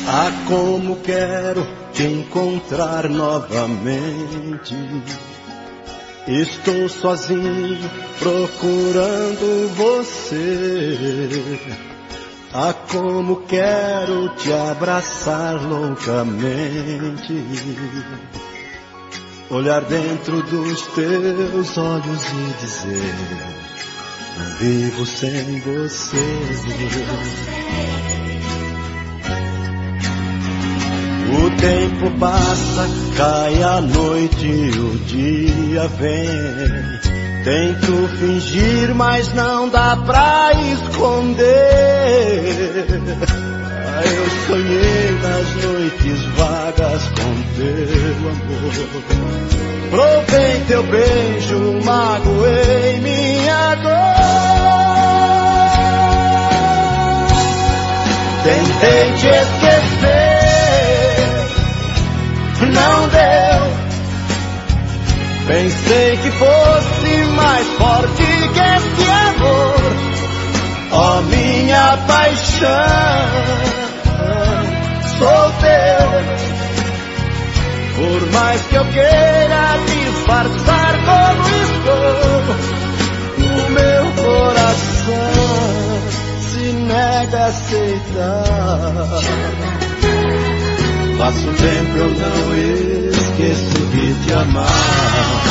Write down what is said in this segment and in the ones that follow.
Ah, como quero te encontrar novamente. Estou sozinho procurando você. Ah, como quero te abraçar loucamente. Olhar dentro dos teus olhos e dizer: não vivo sem você. O tempo passa, cai a noite e o dia vem. Tento fingir, mas não dá pra esconder. Ah, eu sonhei nas noites vagas com teu amor. Provei teu beijo, magoei minha dor. Tentei te esquecer, não deu. Pensei que fosse mais forte que esse amor. Ó, minha paixão, sou teu. Por mais que eu queira disfarçar como estou, o meu coração se nega a aceitar. Passo tempo, eu não esqueço de te amar.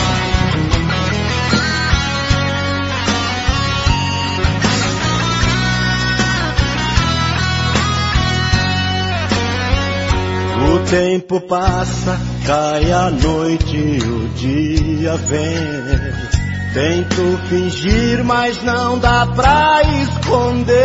O tempo passa, cai a noite e o dia vem. Tento fingir, mas não dá pra esconder.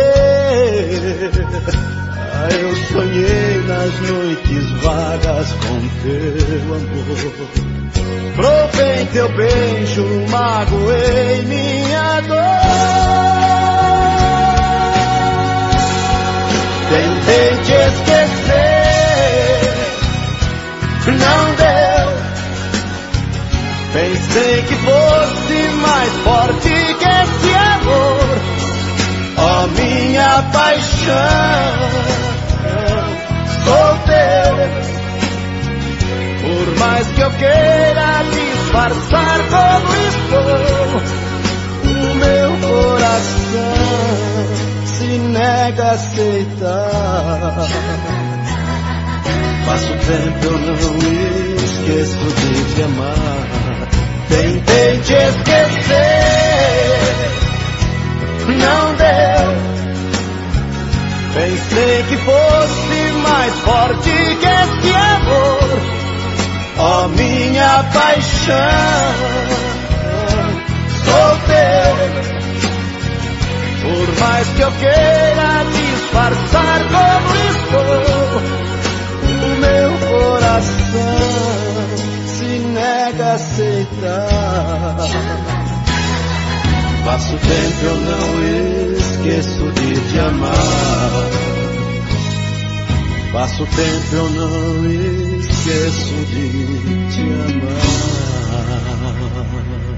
Ah, eu sonhei nas noites vagas com teu amor. Provei teu beijo, magoei minha dor. Tentei te esquecer, não deu. Pensei que fosse mais forte que esse amor. Ó, minha paixão, sou teu. Por mais que eu queira disfarçar como estou, o meu coração se nega a aceitar. Passo tempo, eu não esqueço de te amar. Tentei te esquecer, não deu. Pensei que fosse mais forte que esse amor. Ó, minha paixão, sou teu. Por mais que eu queira disfarçar como estou, o meu coração se nega a aceitar. Passo tempo, eu não esqueço de te amar. Passo tempo, eu não esqueço de te amar.